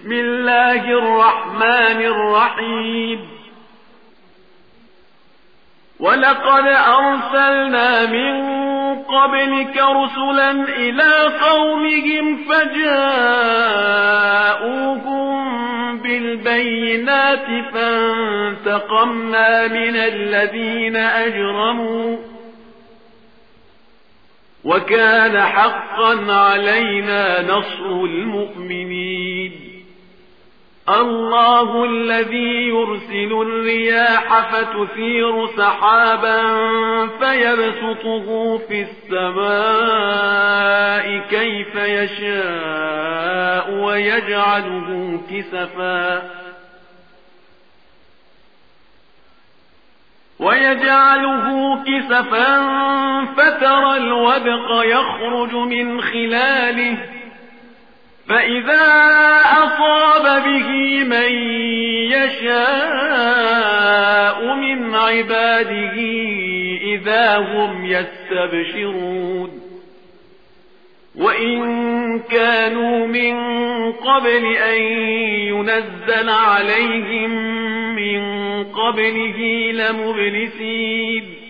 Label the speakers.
Speaker 1: بسم الله الرحمن الرحيم ولقد أرسلنا من قبلك رسلا إلى قومهم فجاءوهم بالبينات فانتقمنا من الذين أجرموا وكان حقا علينا نصر المؤمنين الله الذي يرسل الرياح فتثير سحابا فيبسطه في السماء كيف يشاء ويجعله كسفا فترى الودق يخرج من خلاله فإذا أصاب به من يشاء من عباده إذا هم يستبشرون وإن كانوا من قبل أن ينزل عليهم من قبله لمبلسين